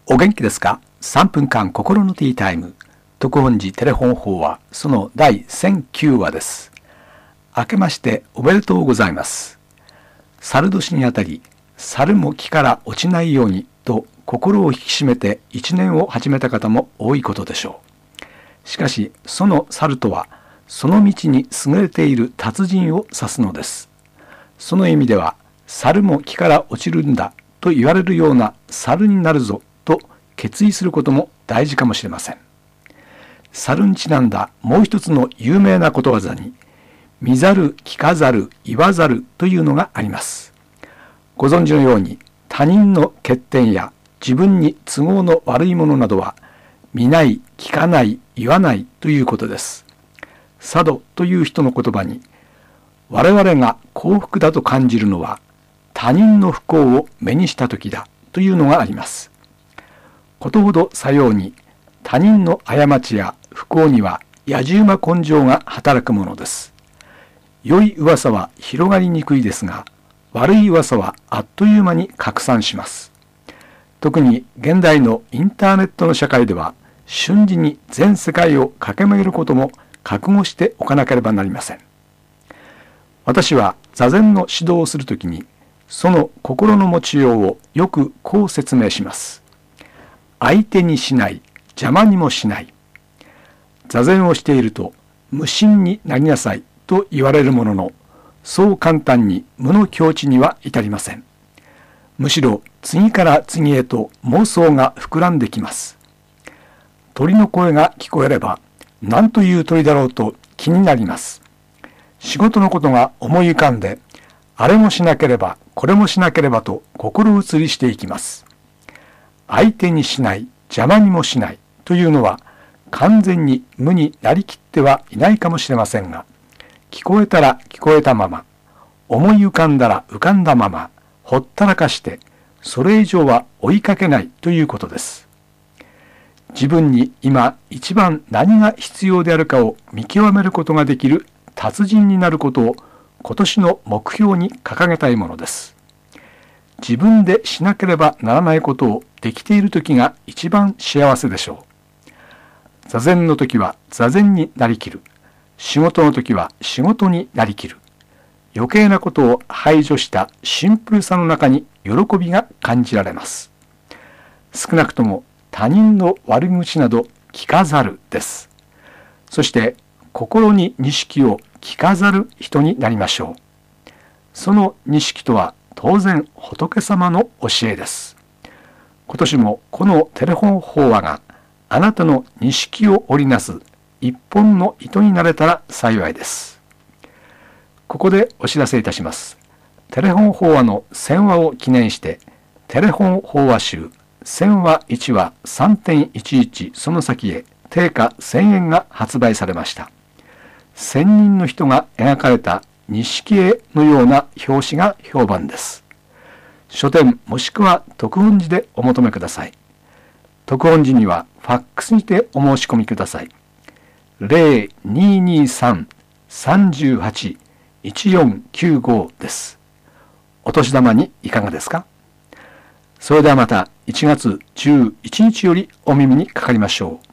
お元気ですか？ 3 分間心のティータイム。特本寺テレフォン法話、その第1009話です。明けましておめでとうございます。猿年にあたり、猿も木から落ちないようにと心を引き締めて一年を始めた方も多いことでしょう。しかし、その猿とは、その道に優れている達人を指すのです。その意味では、猿も木から落ちるんだと言われるような猿になるぞと決意することも大事かもしれません。猿にちなんだもう一つの有名なことわざに、見ざる、聞かざる、言わざるというのがあります。ご存知のように、他人の欠点や自分に都合の悪いものなどは、見ない、聞かない、言わないということです。佐渡という人の言葉に、我々が幸福だと感じるのは、他人の不幸を目にした時だというのがあります。ことほどさように、他人の過ちや不幸には野じ馬根性が働くものです。良い噂は広がりにくいですが、悪い噂はあっという間に拡散します。特に現代のインターネットの社会では、瞬時に全世界を駆け巡ることも覚悟しておかなければなりません。私は座禅の指導をするときに、その心の持ちようをよくこう説明します。相手にしない、邪魔にもしない。座禅をしていると、無心になりなさいと言われるものの、そう簡単に無の境地には至りません。むしろ次から次へと妄想が膨らんできます。鳥の声が聞こえれば、何という鳥だろうと気になります。仕事のことが思い浮かんで、あれもしなければ、これもしなければと心移りしていきます。相手にしない、邪魔にもしないというのは、完全に無になりきってはいないかもしれませんが、聞こえたら聞こえたまま、思い浮かんだら浮かんだまま、ほったらかして、それ以上は追いかけないということです。自分に今一番何が必要であるかを見極めることができる達人になることを今年の目標に掲げたいものです。自分でしなければならないことをできている時が一番幸せでしょう。座禅の時は座禅になりきる。仕事の時は仕事になりきる。余計なことを排除したシンプルさの中に喜びが感じられます。少なくとも他人の悪口など聞かざるです。そして心に錦を聞かざる人になりましょう。その錦とは当然仏様の教えです。今年もこのテレフォン法話があなたの錦を織りなす一本の糸になれたら幸いです。ここでお知らせいたします。テレフォン法話の1000話を記念して、テレフォン法話集1000話1話 3.11 その先へ定価1000円が発売されました。1000人の人が描かれた錦絵のような表紙が評判です。書店もしくは特本寺でお求めください。特本寺にはファックスにてお申し込みください。0223-38-1495 です。お年玉にいかがですか？それではまた1月11日よりお耳にかかりましょう。